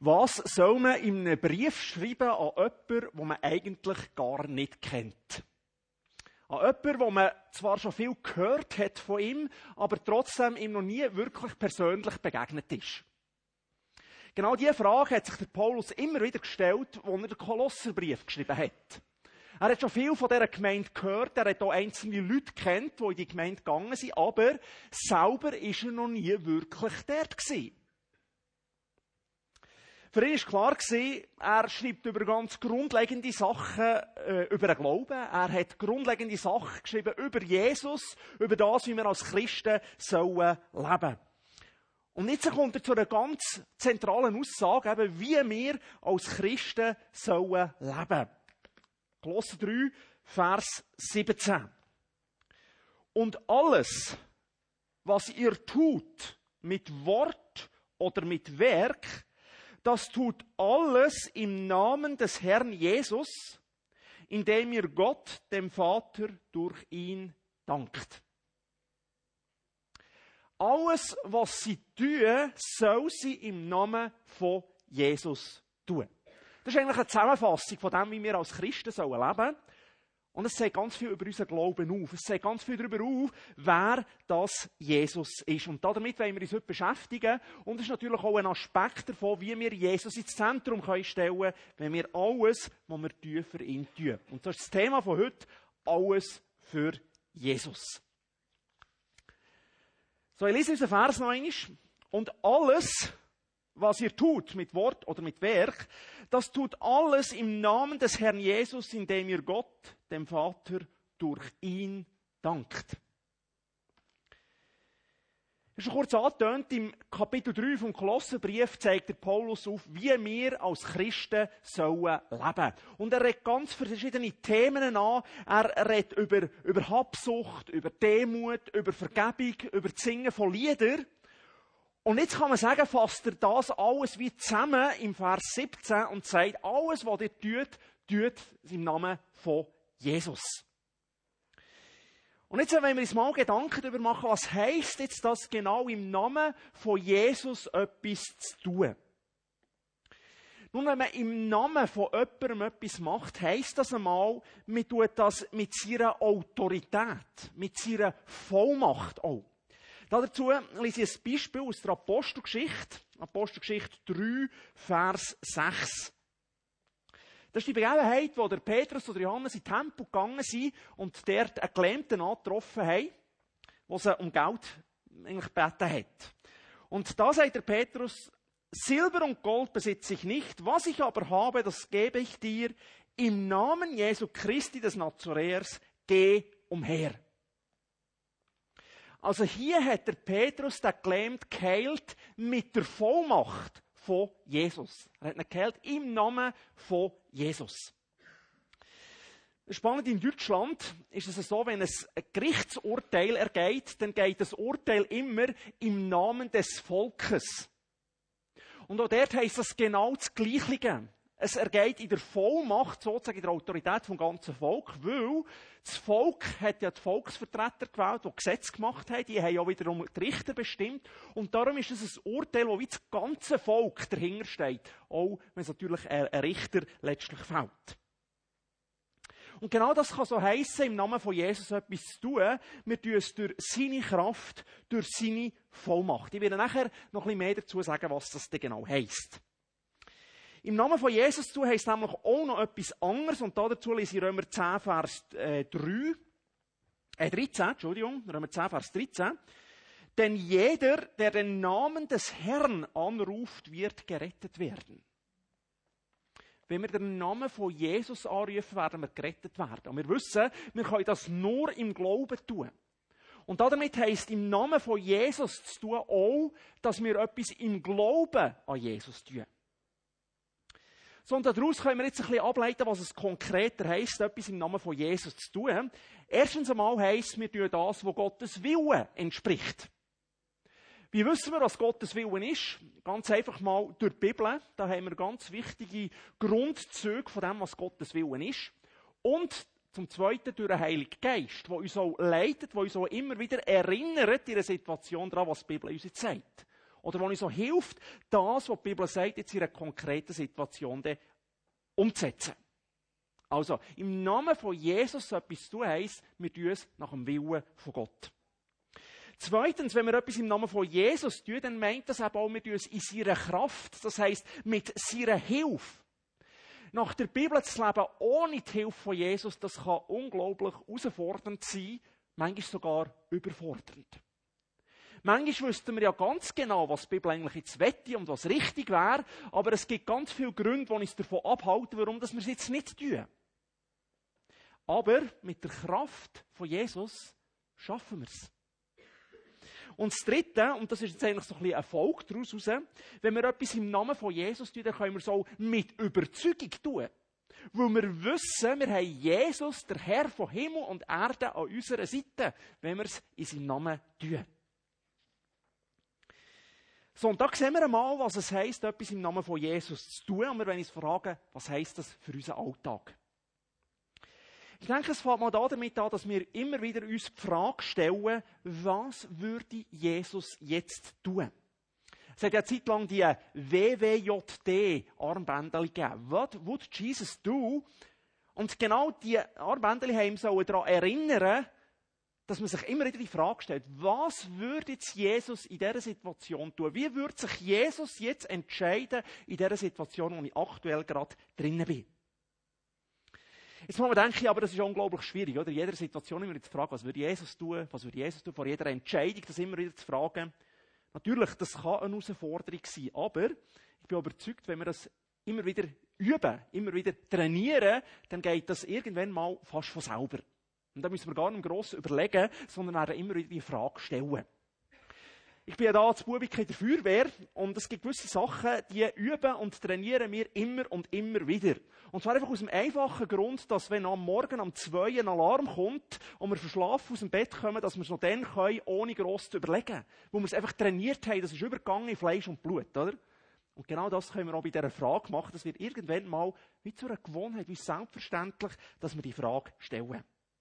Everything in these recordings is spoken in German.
Was soll man in einem Brief schreiben an jemanden, den man eigentlich gar nicht kennt? An jemanden, wo man zwar schon viel gehört hat von ihm, aber trotzdem ihm noch nie wirklich persönlich begegnet ist. Genau diese Frage hat sich der Paulus immer wieder gestellt, als er den Kolosserbrief geschrieben hat. Er hat schon viel von dieser Gemeinde gehört, er hat auch einzelne Leute kennt, die in die Gemeinde gegangen sind, aber selber war er noch nie wirklich dort gewesen. Für ihn war klar, er schreibt über ganz grundlegende Sachen über den Glauben. Er hat grundlegende Sachen geschrieben über Jesus, über das, wie wir als Christen sollen leben. Und jetzt kommt er zu einer ganz zentralen Aussage, eben, wie wir als Christen sollen leben. Kolosser 3, Vers 17. Und alles, was ihr tut, mit Wort oder mit Werk, das tut alles im Namen des Herrn Jesus, indem ihr Gott, dem Vater, durch ihn dankt. Alles, was sie tun, soll sie im Namen von Jesus tun. Das ist eigentlich eine Zusammenfassung von dem, wie wir als Christen leben sollen. Und es zeigt ganz viel über unseren Glauben auf. Es zeigt ganz viel darüber auf, wer das Jesus ist. Und damit wollen wir uns heute beschäftigen. Und es ist natürlich auch ein Aspekt davon, wie wir Jesus ins Zentrum stellen können, wenn wir alles, was wir tun, für ihn tun. Und das ist das Thema von heute. Alles für Jesus. So, ich lese unseren Vers noch einmal. Und alles, was ihr tut, mit Wort oder mit Werk, das tut alles im Namen des Herrn Jesus, indem ihr Gott, dem Vater, durch ihn dankt. Das ist schon kurz angetönt, im Kapitel 3 vom Kolosserbrief zeigt der Paulus auf, wie wir als Christen sollen leben. Und er redet ganz verschiedene Themen an. Er redet über Habsucht, über Demut, über Vergebung, über das Singen von Liedern. Und jetzt kann man sagen, fasst er das alles wie zusammen im Vers 17 und sagt, alles, was ihr tut, tut im Namen von Jesus. Und jetzt wollen wir uns mal Gedanken darüber machen, was heisst jetzt das genau im Namen von Jesus etwas zu tun? Nun, wenn man im Namen von jemandem etwas macht, heisst das einmal, man tut das mit seiner Autorität, mit seiner Vollmacht auch. Dazu lese ich ein Beispiel aus der Apostelgeschichte. Apostelgeschichte 3, Vers 6. Das ist die Begebenheit, wo der Petrus oder Johannes in den Tempel gegangen sind und dort einen Gelähmten angetroffen haben, der sie um Geld eigentlich gebeten hat. Und da sagt der Petrus, Silber und Gold besitze ich nicht, was ich aber habe, das gebe ich dir. Im Namen Jesu Christi des Nazaräers, geh umher. Also hier hat der Petrus den Gelähmten geheilt mit der Vollmacht von Jesus. Er hat ihn geheilt im Namen von Jesus. Spannend, in Deutschland ist es so, wenn ein Gerichtsurteil ergeht, dann geht das Urteil immer im Namen des Volkes. Und auch dort heisst das genau das Gleiche. Es ergeht in der Vollmacht, sozusagen in der Autorität vom ganzen Volk, weil das Volk hat ja die Volksvertreter gewählt, die Gesetze gemacht haben, die haben ja wiederum die Richter bestimmt. Und darum ist es ein Urteil, wo wie das ganze Volk dahinter steht, auch wenn es natürlich ein Richter letztlich fällt. Und genau das kann so heissen, im Namen von Jesus etwas zu tun. Wir tun es durch seine Kraft, durch seine Vollmacht. Ich werde nachher noch ein bisschen mehr dazu sagen, was das denn genau heisst. Im Namen von Jesus zu heisst nämlich auch noch etwas anderes. Und dazu lese ich Römer 10, Vers 13. Römer 10, Vers 13. Denn jeder, der den Namen des Herrn anruft, wird gerettet werden. Wenn wir den Namen von Jesus anrufen, werden wir gerettet werden. Und wir wissen, wir können das nur im Glauben tun. Und damit heisst im Namen von Jesus zu tun auch, dass wir etwas im Glauben an Jesus tun. So, und daraus können wir jetzt ein bisschen ableiten, was es konkreter heisst, etwas im Namen von Jesus zu tun. Erstens einmal heisst, wir tun das, was Gottes Willen entspricht. Wie wissen wir, was Gottes Willen ist? Ganz einfach mal durch die Bibel. Da haben wir ganz wichtige Grundzüge von dem, was Gottes Willen ist. Und zum Zweiten durch den Heiligen Geist, der uns auch leitet, der uns auch immer wieder erinnert in einer Situation daran, was die Bibel uns jetzt sagt. Oder wo uns so hilft, das, was die Bibel sagt, jetzt in einer konkreten Situation umzusetzen. Also, im Namen von Jesus etwas zu tun heisst, wir tun es nach dem Willen von Gott. Zweitens, wenn wir etwas im Namen von Jesus tun, dann meint das eben auch, wir tun es in seiner Kraft. Das heisst, mit seiner Hilfe. Nach der Bibel zu leben ohne die Hilfe von Jesus, das kann unglaublich herausfordernd sein, manchmal sogar überfordernd. Manchmal wüssten wir ja ganz genau, was die Bibel eigentlich jetzt wette und was richtig wäre, aber es gibt ganz viele Gründe, die uns davon abhalten, warum wir es jetzt nicht tun. Aber mit der Kraft von Jesus schaffen wir es. Und das Dritte, und das ist jetzt eigentlich so ein bisschen ein Erfolg daraus raus, wenn wir etwas im Namen von Jesus tun, dann können wir es auch mit Überzeugung tun. Weil wir wissen, wir haben Jesus, der Herr von Himmel und Erde, an unserer Seite, wenn wir es in seinem Namen tun. So, und da sehen wir einmal, was es heisst, etwas im Namen von Jesus zu tun. Und wir wollen uns fragen, was heisst das für unseren Alltag? Ich denke, es fängt mal damit an, dass wir immer wieder uns die Frage stellen, was würde Jesus jetzt tun? Es hat ja eine Zeit lang die WWJD-Armbänder gegeben. What would Jesus do? Und genau diese Armbänder haben ihm daran erinnern, dass man sich immer wieder die Frage stellt, was würde jetzt Jesus in dieser Situation tun? Wie würde sich Jesus jetzt entscheiden in dieser Situation, wo ich aktuell gerade drinnen bin? Jetzt muss man denken, aber das ist unglaublich schwierig, oder? In jeder Situation immer wieder zu fragen, was würde Jesus tun? Was würde Jesus tun? Vor jeder Entscheidung das immer wieder zu fragen. Natürlich, das kann eine Herausforderung sein, aber ich bin überzeugt, wenn wir das immer wieder üben, immer wieder trainieren, dann geht das irgendwann mal fast von selber. Und da müssen wir gar nicht gross überlegen, sondern werden immer wieder die Frage stellen. Ich bin ja da als Bubik in der Feuerwehr und es gibt gewisse Sachen, die üben und trainieren wir immer und immer wieder. Und zwar einfach aus dem einfachen Grund, dass wenn am Morgen um 2 ein Alarm kommt und wir verschlafen aus dem Bett kommen, dass wir es noch dann können, ohne gross zu überlegen. Wo wir es einfach trainiert haben, das ist übergegangen in Fleisch und Blut, oder? Und genau das können wir auch bei dieser Frage machen. Das wird irgendwann mal wie zu einer Gewohnheit, wie selbstverständlich, dass wir die Frage stellen.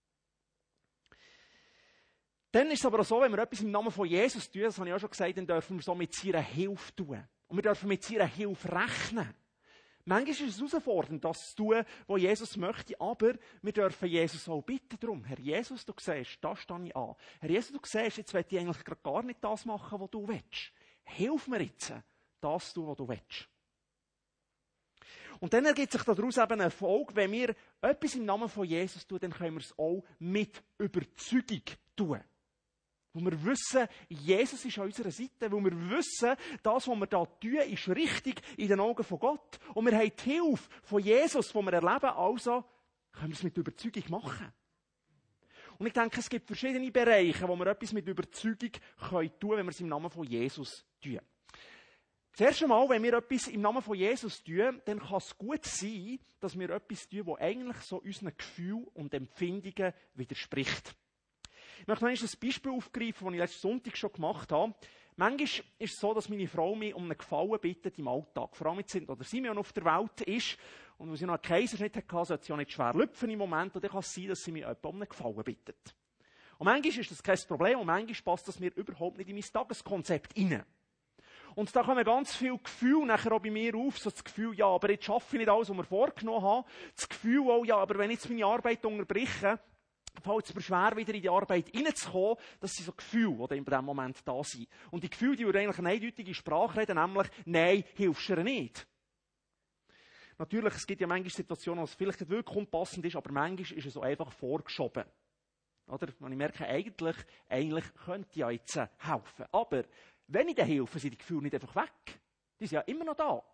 Dann ist es aber auch so, wenn wir etwas im Namen von Jesus tun, das habe ich auch schon gesagt, dann dürfen wir so mit seiner Hilfe tun. Und wir dürfen mit seiner Hilfe rechnen. Manchmal ist es herausfordernd, das zu tun, was Jesus möchte, aber wir dürfen Jesus auch bitten darum. Herr Jesus, du siehst, da stehe ich an. Herr Jesus, du siehst, jetzt will ich eigentlich gerade gar nicht das machen, was du willst. Hilf mir jetzt, das zu tun, was du willst. Und dann ergibt sich daraus eben ein Erfolg, wenn wir etwas im Namen von Jesus tun, dann können wir es auch mit Überzeugung tun. Wo wir wissen, Jesus ist an unserer Seite, wo wir wissen, das, was wir da tun, ist richtig in den Augen von Gott. Und wir haben die Hilfe von Jesus, die wir erleben, also können wir es mit Überzeugung machen. Und ich denke, es gibt verschiedene Bereiche, wo wir etwas mit Überzeugung tun können, wenn wir es im Namen von Jesus tun. Das erste Mal, wenn wir etwas im Namen von Jesus tun, dann kann es gut sein, dass wir etwas tun, das eigentlich so unseren Gefühlen und Empfindungen widerspricht. Ich möchte noch ein Beispiel aufgreifen, das ich letzten Sonntag schon gemacht habe. Manchmal ist es so, dass meine Frau mich um einen Gefallen bittet im Alltag. Vor allem jetzt, oder Simeon auf der Welt ist. Und wenn sie noch einen Kaiserschnitt hatte, sollte sie auch nicht schwer lüpfen im Moment. Und dann kann es sein, dass sie mich um einen Gefallen bittet. Und manchmal ist das kein Problem. Und manchmal passt das mir überhaupt nicht in mein Tageskonzept rein. Und da kommen ganz viele Gefühle nachher auch bei mir auf. So das Gefühl, ja, aber jetzt schaffe ich nicht alles, was wir vorgenommen haben. Das Gefühl auch, ja, aber wenn ich jetzt meine Arbeit unterbreche, fällt es mir schwer, wieder in die Arbeit reinzukommen. Das sind so Gefühle, die in diesem Moment da sind. Und die Gefühle, die würden eigentlich eine eindeutige Sprache reden, nämlich, nein, hilfst du dir nicht. Natürlich, es gibt ja manchmal Situationen, wo es vielleicht nicht wirklich unpassend ist, aber manchmal ist es so einfach vorgeschoben. Oder? Wenn ich merke, eigentlich könnte ich ja jetzt helfen. Aber wenn ich dann helfe, sind die Gefühle nicht einfach weg. Die sind ja immer noch da.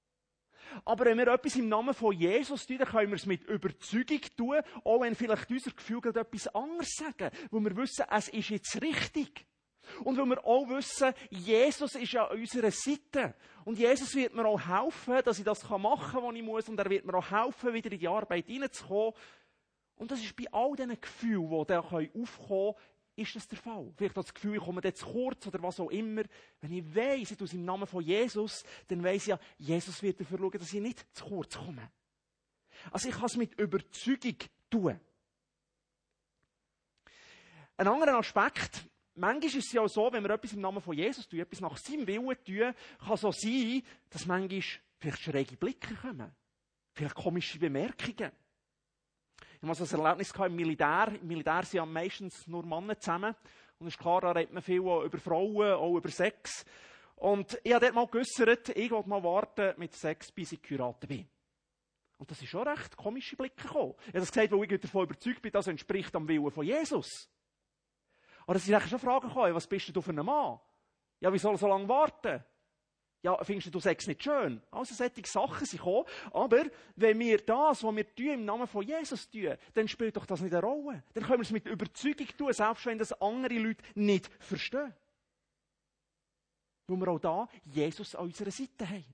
Aber wenn wir etwas im Namen von Jesus tun, dann können wir es mit Überzeugung tun, auch wenn vielleicht unser Gefühl gerade etwas anderes sagen. Weil wir wissen, es ist jetzt richtig. Und weil wir auch wissen, Jesus ist ja an unserer Seite. Und Jesus wird mir auch helfen, dass ich das machen kann, was ich muss. Und er wird mir auch helfen, wieder in die Arbeit hineinzukommen. Und das ist bei all diesen Gefühlen, die da aufkommen können, ist das der Fall. Vielleicht das Gefühl, ich komme jetzt zu kurz oder was auch immer. Wenn ich weiss, ich tue es im Namen von Jesus, dann weiss ich ja, Jesus wird dafür schauen, dass ich nicht zu kurz komme. Also ich kann es mit Überzeugung tun. Ein anderer Aspekt, manchmal ist es ja auch so, wenn wir etwas im Namen von Jesus tun, etwas nach seinem Willen tun, kann so sein, dass manchmal vielleicht schräge Blicke kommen. Vielleicht komische Bemerkungen. Ich hatte so ein Erlebnis im Militär. Im Militär sind ja meistens nur Männer zusammen. Und es ist klar, da redet man viel über Frauen, auch über Sex. Und ich habe dort mal geäussert, ich will mal warten mit Sex, bis ich geheiratet bin. Und das ist schon recht komische Blicke gekommen. Ich habe das gesagt, weil ich davon überzeugt bin, das entspricht am Willen von Jesus. Aber es sind eigentlich schon Fragen gekommen, was bist du für einen Mann? Ja, wie soll er so lange warten? Ja, findest du Sex nicht schön? Also solche Sachen sind gekommen. Aber wenn wir das, was wir tun, im Namen von Jesus tun, dann spielt doch das nicht eine Rolle. Dann können wir es mit Überzeugung tun, selbst wenn das andere Leute nicht verstehen. Weil wir auch da Jesus an unserer Seite haben.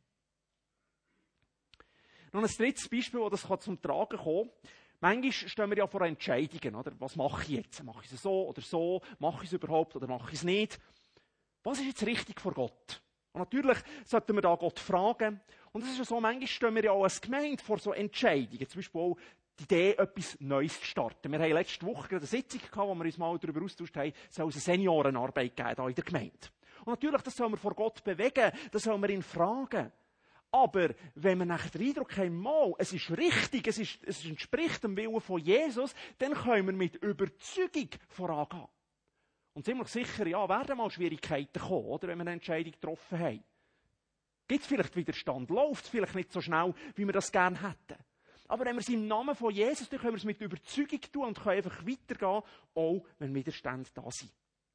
Noch ein drittes Beispiel, wo das zum Tragen kommen kann. Manchmal stehen wir ja vor Entscheidungen. Oder? Was mache ich jetzt? Mache ich es so oder so? Mache ich es überhaupt oder mache ich es nicht? Was ist jetzt richtig vor Gott? Und natürlich sollten wir da Gott fragen. Und es ist ja so, manchmal stehen wir ja auch als Gemeinde vor so Entscheidungen. Zum Beispiel auch die Idee, etwas Neues zu starten. Wir haben letzte Woche eine Sitzung gehabt, wo wir uns mal darüber austauscht haben, es soll eine Seniorenarbeit geben hier in der Gemeinde. Und natürlich, das sollen wir vor Gott bewegen, das sollen wir ihn fragen. Aber wenn wir nachher den Eindruck haben, mal, es ist richtig, es entspricht dem Willen von Jesus, dann können wir mit Überzeugung vorangehen. Und ziemlich sicher, ja, werden mal Schwierigkeiten kommen, oder, wenn wir eine Entscheidung getroffen haben. Gibt es vielleicht Widerstand? Läuft es vielleicht nicht so schnell, wie wir das gerne hätten? Aber wenn wir es im Namen von Jesus tun, können wir es mit Überzeugung tun und können einfach weitergehen, auch wenn Widerstände da sind.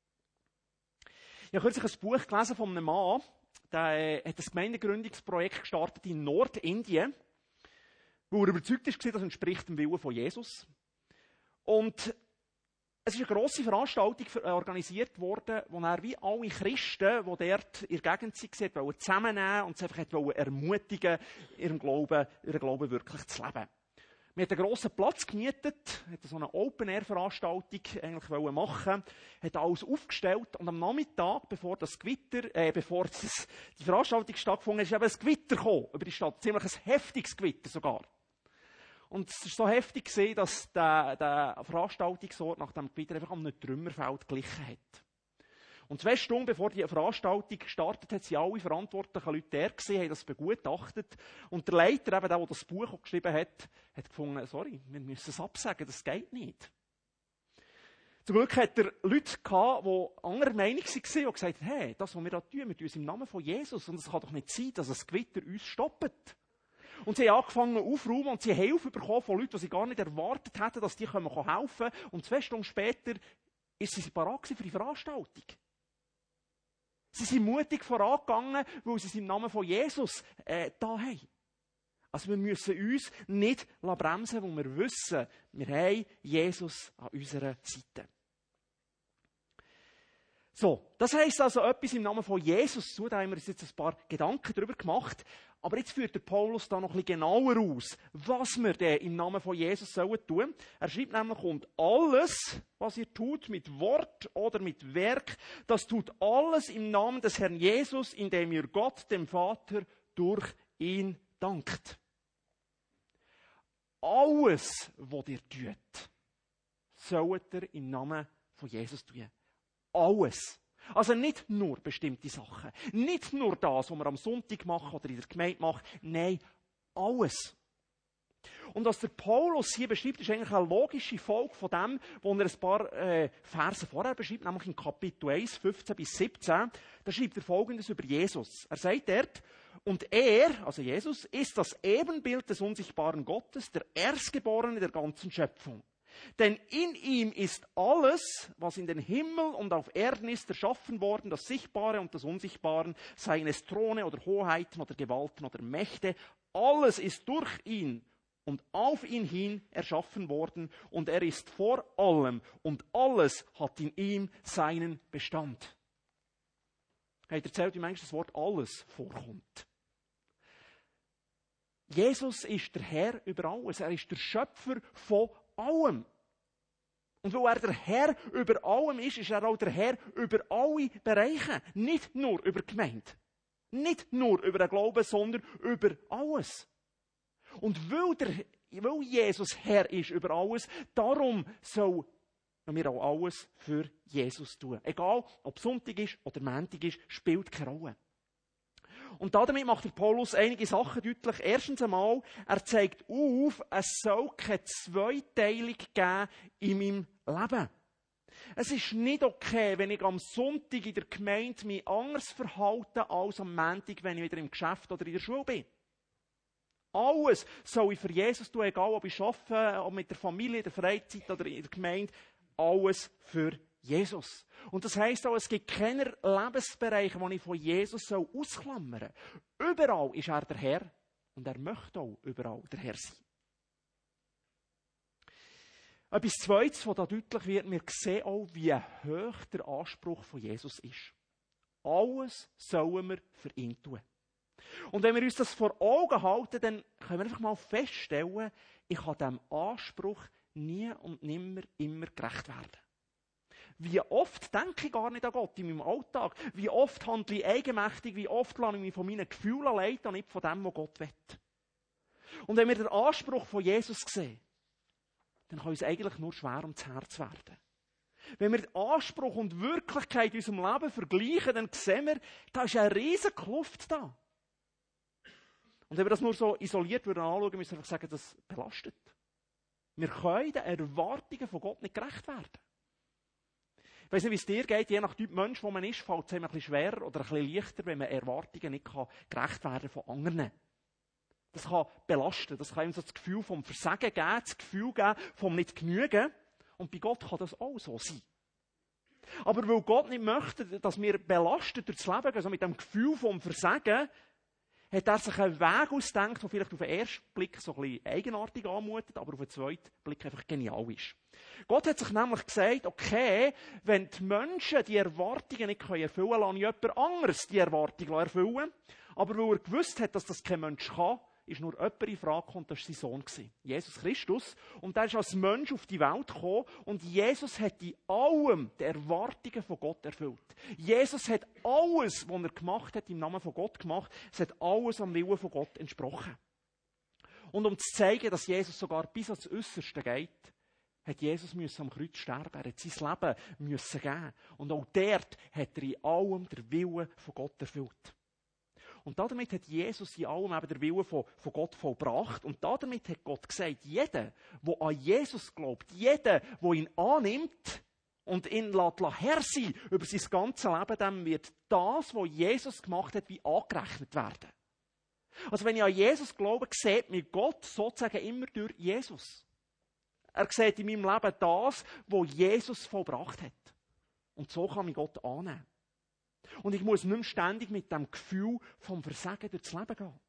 Ich habe kürzlich ein Buch gelesen von einem Mann, der hat ein Gemeindegründungsprojekt gestartet in Nordindien, wo er überzeugt war, das entspricht dem Willen von Jesus. Und es ist eine grosse Veranstaltung organisiert worden, wo er wie alle Christen, die dort in der Gegend waren, zusammennehmen und sie einfach ermutigen, ihren Glauben wirklich zu leben. Wir haben einen grossen Platz gemietet, hat so eine Open-Air-Veranstaltung eigentlich machen, hat alles aufgestellt und am Nachmittag, bevor die Veranstaltung stattgefunden hat, ist eben ein Gewitter gekommen über die Stadt, ziemlich ein heftiges Gewitter sogar. Und es war so heftig, dass der Veranstaltungsort nach dem Gewitter einfach an einem Trümmerfeld geglichen hat. Und 2 Stunden bevor die Veranstaltung gestartet hat, sind alle verantwortlichen Leute da gewesen, haben das begutachtet. Und der Leiter, eben der das Buch auch geschrieben hat, hat gefunden, sorry, wir müssen es absagen, das geht nicht. Zum Glück hat er Leute gehabt, die anderer Meinung waren und gesagt haben, hey, das, was wir da tun, wir tun es im Namen von Jesus. Und es kann doch nicht sein, dass das Gewitter uns stoppt. Und sie haben angefangen aufzuräumen und sie haben Hilfe bekommen von Leuten, die sie gar nicht erwartet hätten, dass die helfen können. Und 2 Stunden später ist sie parat für die Veranstaltung. Sie sind mutig vorangegangen, weil sie es im Namen von Jesus da haben. Also wir müssen uns nicht bremsen, weil wir wissen, wir haben Jesus an unserer Seite. So, das heisst also etwas im Namen von Jesus zu, da haben wir uns jetzt ein paar Gedanken darüber gemacht. Aber jetzt führt der Paulus da noch ein bisschen genauer aus, was wir denn im Namen von Jesus tun sollen. Er schreibt nämlich, und alles, was ihr tut, mit Wort oder mit Werk, das tut alles im Namen des Herrn Jesus, indem ihr Gott, dem Vater, durch ihn dankt. Alles, was ihr tut, sollt ihr im Namen von Jesus tun. Alles. Also nicht nur bestimmte Sachen. Nicht nur das, was wir am Sonntag machen oder in der Gemeinde machen. Nein, alles. Und was der Paulus hier beschreibt, ist eigentlich eine logische Folge von dem, was er ein paar Verse vorher beschreibt, nämlich in Kapitel 1, 15 bis 17. Da schreibt er Folgendes über Jesus. Er sagt dort, und er, also Jesus, ist das Ebenbild des unsichtbaren Gottes, der Erstgeborene der ganzen Schöpfung. Denn in ihm ist alles, was in den Himmel und auf Erden ist, erschaffen worden, das Sichtbare und das Unsichtbare, seien es Throne oder Hoheiten oder Gewalten oder Mächte. Alles ist durch ihn und auf ihn hin erschaffen worden und er ist vor allem und alles hat in ihm seinen Bestand. Er hat erzählt, wie manchmal das Wort alles vorkommt. Jesus ist der Herr über alles. Er ist der Schöpfer von allem. Und weil er der Herr über allem ist, ist er auch der Herr über alle Bereiche. Nicht nur über die Gemeinde. Nicht nur über den Glauben, sondern über alles. Und weil Jesus Herr ist über alles, darum soll wenn wir auch alles für Jesus tun. Egal, ob Sonntag ist oder Montag ist, spielt keine Rolle. Und damit macht der Paulus einige Sachen deutlich. Erstens einmal, er zeigt auf, es soll keine Zweiteilung geben in meinem Leben. Es ist nicht okay, wenn ich am Sonntag in der Gemeinde mich anders verhalte als am Montag, wenn ich wieder im Geschäft oder in der Schule bin. Alles soll ich für Jesus tun, egal ob ich arbeite, ob mit der Familie, in der Freizeit oder in der Gemeinde. Alles für Jesus. Und das heisst auch, es gibt keine Lebensbereiche, die ich von Jesus ausklammern soll. Überall ist er der Herr und er möchte auch überall der Herr sein. Etwas Zweites, was da deutlich wird, wir sehen auch, wie hoch der Anspruch von Jesus ist. Alles sollen wir für ihn tun. Und wenn wir uns das vor Augen halten, dann können wir einfach mal feststellen, ich kann diesem Anspruch nie und nimmer immer gerecht werden. Wie oft denke ich gar nicht an Gott in meinem Alltag? Wie oft handle ich eigenmächtig? Wie oft lasse ich mich von meinen Gefühlen leiten und nicht von dem, was Gott will? Und wenn wir den Anspruch von Jesus sehen, dann kann uns eigentlich nur schwer ums Herz werden. Wenn wir den Anspruch und Wirklichkeit in unserem Leben vergleichen, dann sehen wir, da ist eine riesige Kluft da. Und wenn wir das nur so isoliert anschauen, müssen wir einfach sagen, das belastet. Wir können den Erwartungen von Gott nicht gerecht werden. Ich weiss nicht, wie es dir geht, je nach Typ Mensch, wo man ist, fällt es einem ein bisschen schwerer oder ein bisschen leichter, wenn man Erwartungen nicht gerecht werden von anderen. Das kann belasten, das kann ihm so das Gefühl vom Versagen geben, das Gefühl geben vom Nicht-Genügen. Und bei Gott kann das auch so sein. Aber weil Gott nicht möchte, dass wir belastet durchs Leben gehen, also mit dem Gefühl vom Versagen, hat er sich einen Weg ausgedacht, der vielleicht auf den ersten Blick so ein bisschen eigenartig anmutet, aber auf den zweiten Blick einfach genial ist. Gott hat sich nämlich gesagt, okay, wenn die Menschen die Erwartungen nicht erfüllen können, lasse ich jemand anderes die Erwartungen erfüllen. Aber weil er gewusst hat, dass das kein Mensch kann, ist nur jemand in Frage gekommen, das war sein Sohn, Jesus Christus. Und der ist als Mensch auf die Welt gekommen und Jesus hat in allem die Erwartungen von Gott erfüllt. Jesus hat alles, was er gemacht hat, im Namen von Gott gemacht. Es hat alles am Willen von Gott entsprochen. Und um zu zeigen, dass Jesus sogar bis ans Äußerste geht, hat Jesus am Kreuz sterben. Er hat sein Leben müssen geben. Und auch dort hat er in allem den Willen von Gott erfüllt. Und damit hat Jesus in allem eben den Willen von Gott vollbracht. Und damit hat Gott gesagt, jeder, der an Jesus glaubt, jeder, der ihn annimmt und ihn Herr sein über sein ganzes Leben, dem wird das, was Jesus gemacht hat, wie angerechnet werden. Also wenn ich an Jesus glaube, sieht mir Gott sozusagen immer durch Jesus. Er sieht in meinem Leben das, was Jesus vollbracht hat. Und so kann ich Gott annehmen. Und ich muss nicht mehr ständig mit dem Gefühl vom Versagen durchs Leben gehen.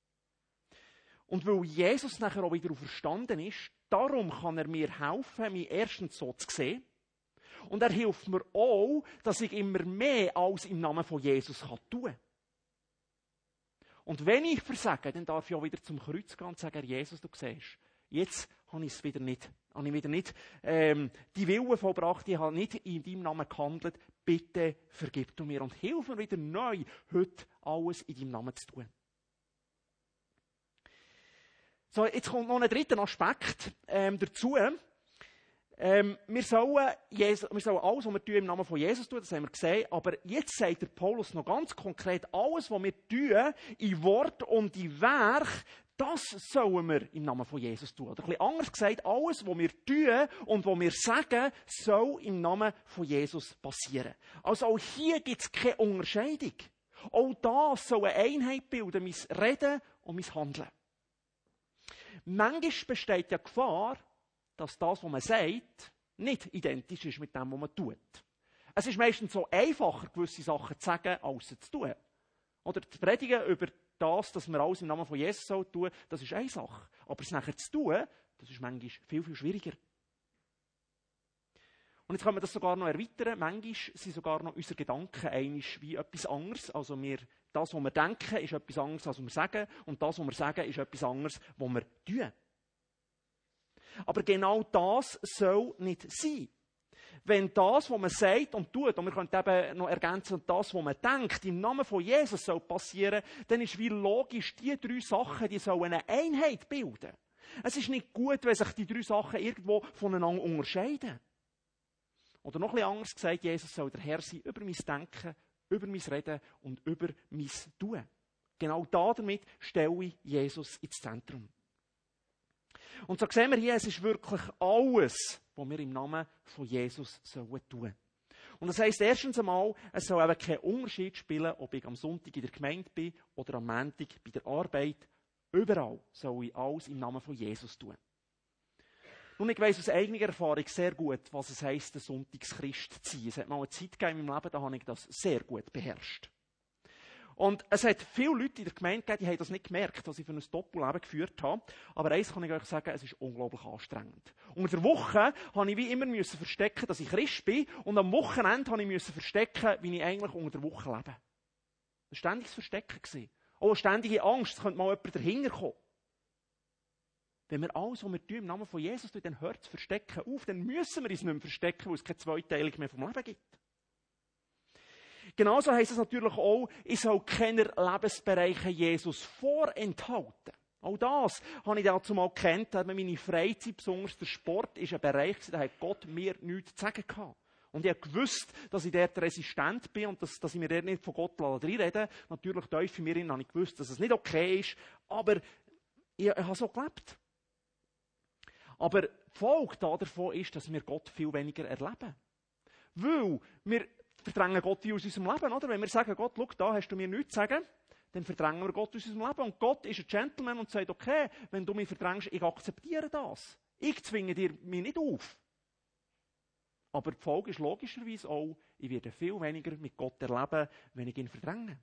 Und weil Jesus nachher auch wieder auferstanden ist, darum kann er mir helfen, mich erstens so zu sehen. Und er hilft mir auch, dass ich immer mehr als im Namen von Jesus tun kann. Und wenn ich versage, dann darf ich auch wieder zum Kreuz gehen und sagen, Jesus, du siehst, jetzt habe ich wieder nicht die Willen vollbracht, ich habe nicht in deinem Namen gehandelt, bitte vergib du mir und hilf mir wieder neu, heute alles in deinem Namen zu tun. So, jetzt kommt noch ein dritter Aspekt dazu. Wir sollen alles, was wir tun, im Namen von Jesus tun, das haben wir gesehen, aber jetzt sagt der Paulus noch ganz konkret, alles, was wir tun, in Wort und in Werk, das sollen wir im Namen von Jesus tun. Oder ein bisschen anders gesagt, alles, was wir tun und was wir sagen, soll im Namen von Jesus passieren. Also auch hier gibt es keine Unterscheidung. Auch das soll eine Einheit bilden, mein Reden und mein Handeln. Manchmal besteht ja Gefahr, dass das, was man sagt, nicht identisch ist mit dem, was man tut. Es ist meistens so einfacher, gewisse Sachen zu sagen, als sie zu tun. Oder zu predigen über das, dass wir alles im Namen von Jesus tun sollen, das ist eine Sache. Aber es nachher zu tun, das ist manchmal viel, viel schwieriger. Und jetzt können wir das sogar noch erweitern. Manchmal sind sogar noch unsere Gedanken einisch wie etwas anderes. Also das, was wir denken, ist etwas anderes, als wir sagen. Und das, was wir sagen, ist etwas anderes, was wir tun. Aber genau das soll nicht sein. Wenn das, was man sagt und tut, und wir können eben noch ergänzen, das, was man denkt, im Namen von Jesus soll passieren, dann ist wie logisch, die drei Sachen, die sollen eine Einheit bilden. Es ist nicht gut, wenn sich die drei Sachen irgendwo voneinander unterscheiden. Oder noch ein bisschen anders gesagt, Jesus soll der Herr sein über mein Denken, über mein Reden und über mein Tun. Genau damit stelle ich Jesus ins Zentrum. Und so sehen wir hier, es ist wirklich alles, was wir im Namen von Jesus tun sollen. Und das heisst erstens einmal, es soll eben keinen Unterschied spielen, ob ich am Sonntag in der Gemeinde bin oder am Montag bei der Arbeit. Überall soll ich alles im Namen von Jesus tun. Nun, ich weiss aus eigener Erfahrung sehr gut, was es heisst, ein Sonntagschrist zu sein. Es hat mal eine Zeit gegeben in meinem Leben, da habe ich das sehr gut beherrscht. Und es hat viele Leute in der Gemeinde gegeben, die haben das nicht gemerkt, was ich für ein Doppelleben geführt habe. Aber eins kann ich euch sagen, es ist unglaublich anstrengend. Unter der Woche habe ich wie immer müssen verstecken, dass ich Christ bin. Und am Wochenende habe ich müssen verstecken, wie ich eigentlich unter der Woche lebe. Das war ständiges Verstecken gewesen. Auch eine ständige Angst, es könnte mal jemand dahinter kommen. Wenn wir alles, was wir tun, im Namen von Jesus tun, dann hört das Verstecken auf, dann müssen wir uns nicht mehr verstecken, weil es keine Zweiteilung mehr vom Leben gibt. Genauso heisst es natürlich auch, ich soll keine Lebensbereiche Jesus vorenthalten. Auch das habe ich dazu mal gekannt, dass meine Freizeit, besonders der Sport, ist ein Bereich, da hat Gott mir nichts zu sagen gehabt. Und ich habe gewusst, dass ich dort resistent bin und dass ich mir dort nicht von Gott reinreden. Natürlich tief in mir habe ich gewusst, dass es nicht okay ist, aber ich habe so gelebt. Aber die Folge davon ist, dass wir Gott viel weniger erleben. Weil wir verdrängen Gott aus unserem Leben, oder? Wenn wir sagen, Gott, schau, da hast du mir nichts zu sagen, dann verdrängen wir Gott aus unserem Leben. Und Gott ist ein Gentleman und sagt, okay, wenn du mich verdrängst, ich akzeptiere das. Ich zwinge dir mich nicht auf. Aber die Folge ist logischerweise auch, ich werde viel weniger mit Gott erleben, wenn ich ihn verdränge.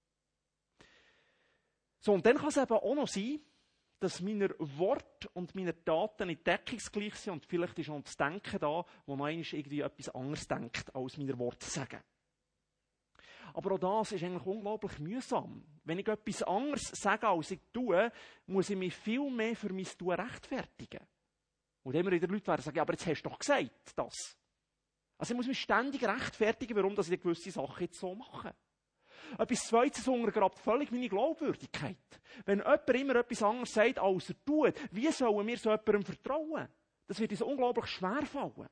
So, und dann kann es eben auch noch sein, dass meine Worte und meine Taten nicht deckungsgleich sind und vielleicht ist noch das Denken da, wo noch einmal irgendwie etwas anderes denkt, als meine Worte sagen. Aber auch das ist eigentlich unglaublich mühsam. Wenn ich etwas anderes sage, als ich tue, muss ich mich viel mehr für mein Tun rechtfertigen. Und immer wieder Leute werden sagen, ja, aber jetzt hast du doch gesagt, das. Also ich muss mich ständig rechtfertigen, warum ich gewisse Sachen jetzt so mache. Etwas Zweites untergrabt völlig meine Glaubwürdigkeit. Wenn jemand immer etwas anderes sagt, als er tut, wie sollen wir so jemandem vertrauen? Das wird uns unglaublich schwer fallen.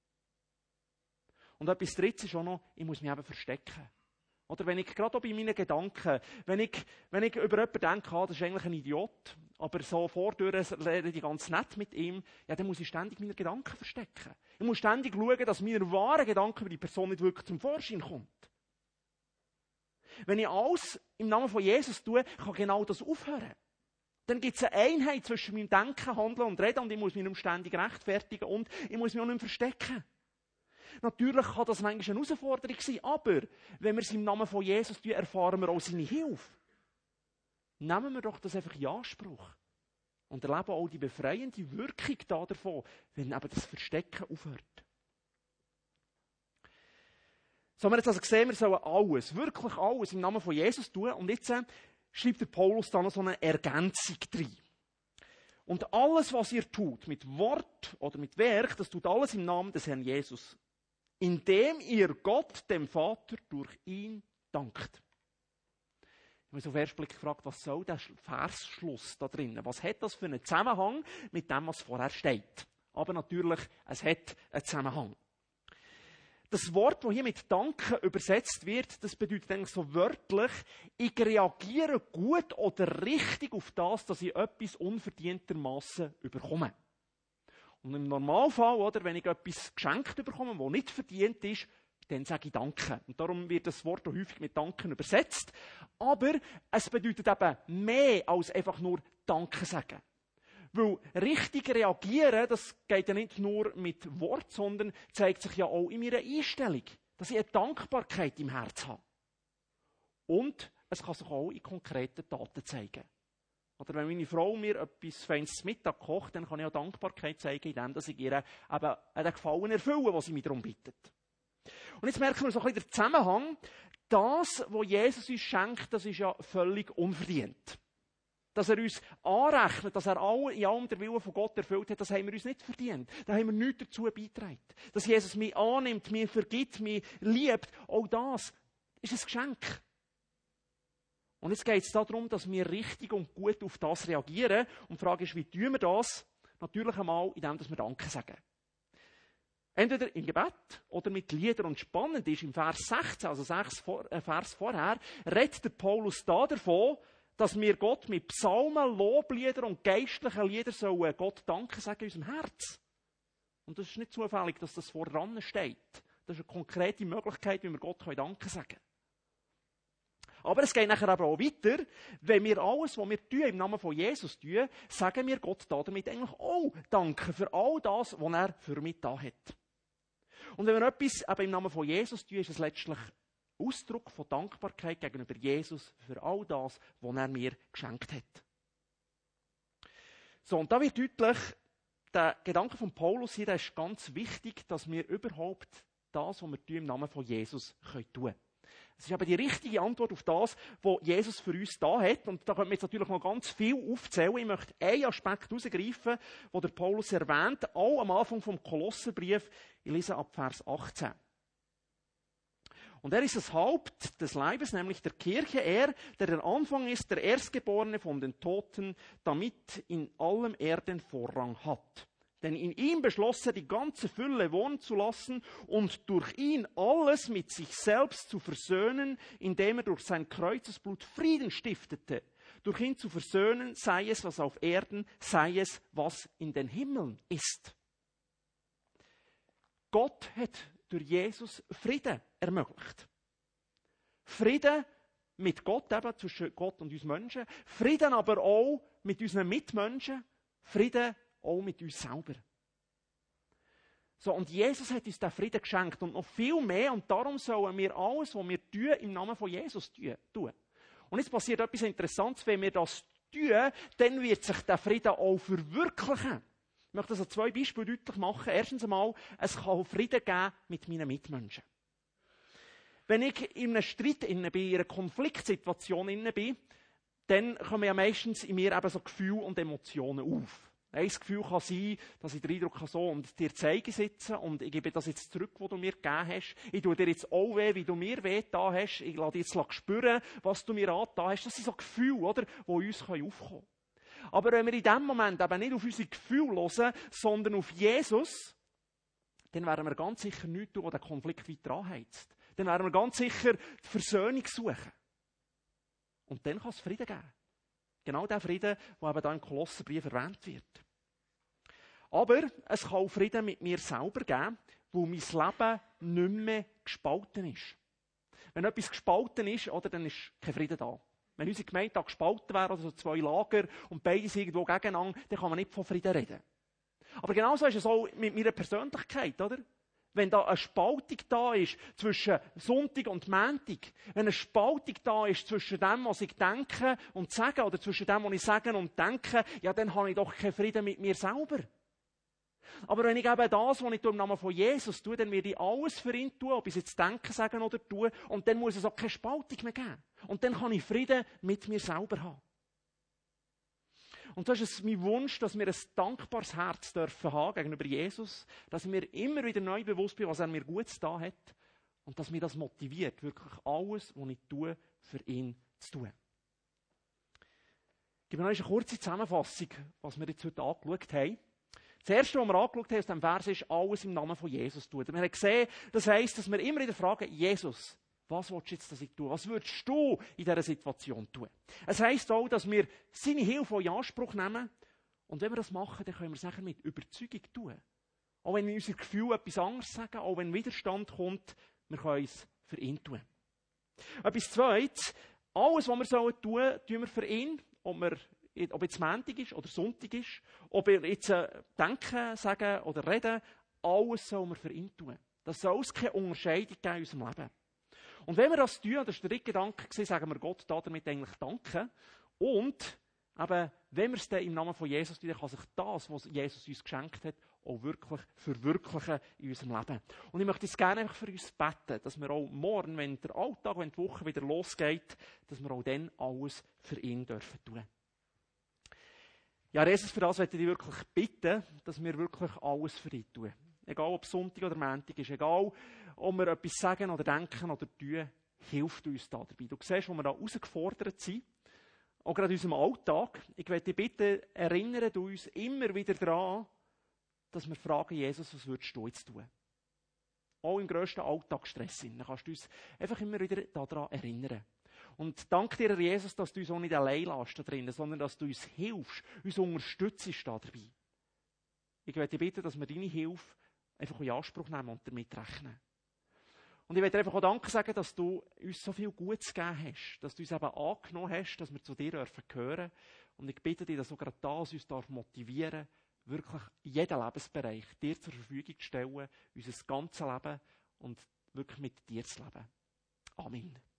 Und etwas Drittes ist auch noch, ich muss mich eben verstecken. Oder wenn ich gerade auch bei meinen Gedanken, wenn ich über jemanden denke, das ist eigentlich ein Idiot, aber so vordurch rede ich ganz nett mit ihm, ja, dann muss ich ständig meine Gedanken verstecken. Ich muss ständig schauen, dass meine wahren Gedanken über die Person nicht wirklich zum Vorschein kommt. Wenn ich alles im Namen von Jesus tue, kann genau das aufhören. Dann gibt es eine Einheit zwischen meinem Denken, Handeln und Reden und ich muss mich nicht ständig rechtfertigen und ich muss mich auch nicht mehr verstecken. Natürlich kann das manchmal eine Herausforderung sein, aber wenn wir es im Namen von Jesus tun, erfahren wir auch seine Hilfe. Nehmen wir doch das einfach in Anspruch und erleben auch die befreiende Wirkung davon, wenn eben das Verstecken aufhört. So haben wir jetzt also gesehen, wir sollen alles, wirklich alles im Namen von Jesus tun. Und jetzt schreibt der Paulus da noch so eine Ergänzung rein. Und alles, was ihr tut, mit Wort oder mit Werk, das tut alles im Namen des Herrn Jesus. Indem ihr Gott, dem Vater, durch ihn dankt. Ich habe mich auf den ersten Blick gefragt, was soll der Versschluss da drinnen? Was hat das für einen Zusammenhang mit dem, was vorher steht? Aber natürlich, es hat einen Zusammenhang. Das Wort, das hier mit Danken übersetzt wird, das bedeutet eigentlich so wörtlich, ich reagiere gut oder richtig auf das, dass ich etwas unverdientermassen überkomme. Und im Normalfall, oder, wenn ich etwas geschenkt bekomme, das nicht verdient ist, dann sage ich Danke. Und darum wird das Wort auch häufig mit Danken übersetzt. Aber es bedeutet eben mehr als einfach nur Danke sagen. Weil richtig reagieren, das geht ja nicht nur mit Wort, sondern zeigt sich ja auch in meiner Einstellung, dass ich eine Dankbarkeit im Herzen habe. Und es kann sich auch in konkreten Taten zeigen. Oder wenn meine Frau mir etwas Feines zum Mittag kocht, dann kann ich auch Dankbarkeit zeigen, indem ich ihr eben einen Gefallen erfülle, was sie mir darum bittet. Und jetzt merken wir so ein bisschen den Zusammenhang. Das, was Jesus uns schenkt, das ist ja völlig unverdient. Dass er uns anrechnet, dass er in allem der Wille von Gott erfüllt hat, das haben wir uns nicht verdient. Da haben wir nichts dazu beigetragen. Dass Jesus mich annimmt, mir vergibt, mich liebt, auch das ist ein Geschenk. Und jetzt geht es darum, dass wir richtig und gut auf das reagieren. Und die Frage ist, wie tun wir das? Natürlich einmal, indem wir Danke sagen. Entweder im Gebet oder mit Liedern. Und spannend ist, im Vers 16, also 6 Vers vorher, redet der Paulus da davon, dass wir Gott mit Psalmen, Lobliedern und geistlichen Liedern sollen Gott danken sagen in unserem Herz. Und das ist nicht zufällig, dass das voran steht. Das ist eine konkrete Möglichkeit, wie wir Gott danken sagen können. Aber es geht nachher aber auch weiter. Wenn wir alles, was wir tun, im Namen von Jesus tun, sagen wir Gott damit eigentlich auch danken für all das, was er für mich da hat. Und wenn wir etwas eben im Namen von Jesus tun, ist es letztlich Ausdruck von Dankbarkeit gegenüber Jesus für all das, was er mir geschenkt hat. So, und da wird deutlich, der Gedanke von Paulus hier, der ist ganz wichtig, dass wir überhaupt das, was wir tun, im Namen von Jesus tun können. Es ist aber die richtige Antwort auf das, was Jesus für uns da hat. Und da können wir jetzt natürlich noch ganz viel aufzählen. Ich möchte einen Aspekt herausgreifen, den der Paulus erwähnt, auch am Anfang vom Kolosserbrief. Ich lese ab Vers 18. Und er ist das Haupt des Leibes, nämlich der Kirche, er, der Anfang ist, der Erstgeborene von den Toten, damit in allem er den Vorrang hat. Denn in ihm beschloss er, die ganze Fülle wohnen zu lassen und durch ihn alles mit sich selbst zu versöhnen, indem er durch sein Kreuzesblut Frieden stiftete. Durch ihn zu versöhnen, sei es, was auf Erden, sei es, was in den Himmeln ist. Gott hat durch Jesus Frieden ermöglicht. Frieden mit Gott, eben zwischen Gott und uns Menschen. Frieden aber auch mit unseren Mitmenschen. Frieden auch mit uns selber. So, und Jesus hat uns den Frieden geschenkt und noch viel mehr. Und darum sollen wir alles, was wir tun, im Namen von Jesus tun. Und jetzt passiert etwas Interessantes. Wenn wir das tun, dann wird sich der Frieden auch verwirklichen. Ich möchte das an 2 Beispielen deutlich machen. Erstens einmal, es kann auch Frieden geben mit meinen Mitmenschen. Wenn ich in einem Streit bin, in einer Konfliktsituation bin, dann kommen ja meistens in mir eben so Gefühle und Emotionen auf. Ein Gefühl kann sein, dass ich den Eindruck habe, so, und dir zeige sitzen und ich gebe das jetzt zurück, was du mir gegeben hast. Ich tue dir jetzt auch weh, wie du mir weh da hast. Ich lasse dich jetzt spüren, was du mir angetan hast. Das sind so Gefühle, oder, die uns aufkommen können. Aber wenn wir in diesem Moment eben nicht auf unsere Gefühle hören, sondern auf Jesus, dann werden wir ganz sicher nichts tun, was den Konflikt weiter anheizt. Dann werden wir ganz sicher die Versöhnung suchen. Und dann kann es Frieden geben. Genau der Frieden, der eben hier im Kolosserbrief erwähnt wird. Aber es kann auch Frieden mit mir selber geben, wo mein Leben nicht mehr gespalten ist. Wenn etwas gespalten ist, oder, dann ist kein Frieden da. Wenn unsere Gemeinde gespalten wäre, oder so 2 Lager, und beide sind irgendwo gegeneinander, dann kann man nicht von Frieden reden. Aber genauso ist es auch mit meiner Persönlichkeit, oder? Wenn da eine Spaltung da ist zwischen Sonntag und Montag, wenn eine Spaltung da ist zwischen dem, was ich denke und sage, oder zwischen dem, was ich sage und denke, ja, dann habe ich doch keinen Frieden mit mir selber. Aber wenn ich eben das, was ich im Namen von Jesus tue, dann werde ich alles für ihn tun, ob ich es jetzt denken, sagen oder tue, und dann muss es auch keine Spaltung mehr geben. Und dann kann ich Frieden mit mir selber haben. Und das ist mein Wunsch, dass wir ein dankbares Herz dürfen haben gegenüber Jesus, dass mir immer wieder neu bewusst bin, was er mir Gutes da hat und dass mir das motiviert, wirklich alles, was ich tue, für ihn zu tun. Ich gebe noch eine kurze Zusammenfassung, was wir jetzt heute angeschaut haben. Das Erste, was wir angeschaut haben aus diesem Vers, ist alles im Namen von Jesus tun. Wir haben gesehen, das heisst, dass wir immer wieder fragen, Jesus, was willst du jetzt, dass ich tue? Was würdest du in dieser Situation tun? Es heisst auch, dass wir seine Hilfe in Anspruch nehmen. Und wenn wir das machen, dann können wir es nachher mit Überzeugung tun. Auch wenn wir unser Gefühl etwas anderes sagen, auch wenn Widerstand kommt, wir können es für ihn tun. Etwas Zweites, alles, was wir tun sollen, tun wir für ihn. Ob jetzt Montag ist oder Sonntag ist, ob wir jetzt denken, sagen oder reden, alles sollen wir für ihn tun. Das soll es keine Unterscheidung geben in unserem Leben. Und wenn wir das tun, das war der dritte Gedanke, sagen wir Gott damit eigentlich danken. Und eben, wenn wir es dann im Namen von Jesus tun, dann kann sich das, was Jesus uns geschenkt hat, auch wirklich verwirklichen in unserem Leben. Und ich möchte jetzt gerne einfach für uns beten, dass wir auch morgen, wenn der Alltag, wenn die Woche wieder losgeht, dass wir auch dann alles für ihn dürfen tun. Ja, Jesus, für das möchte ich dich wirklich bitten, dass wir wirklich alles für ihn tun. Egal, ob Sonntag oder Montag ist, egal, ob wir etwas sagen oder denken oder tun, hilft uns da dabei. Du siehst, wo wir da herausgefordert sind, auch gerade in unserem Alltag. Ich möchte dich bitten, erinnere uns immer wieder daran, dass wir fragen, Jesus, was würdest du jetzt tun? auch im grössten Alltagsstress. Dann kannst du uns einfach immer wieder daran erinnern. Und danke dir, Herr Jesus, dass du uns auch nicht allein lässt da drinnen, sondern dass du uns hilfst, uns unterstützt da dabei. Ich möchte dich bitten, dass wir deine Hilfe einfach in Anspruch nehmen und damit rechnen. Und ich möchte dir einfach auch Danke sagen, dass du uns so viel Gutes gegeben hast, dass du uns eben angenommen hast, dass wir zu dir gehören dürfen. Und ich bitte dich, dass auch gerade das uns motivieren darf, wirklich jeden Lebensbereich dir zur Verfügung zu stellen, unser ganzes Leben und wirklich mit dir zu leben. Amen.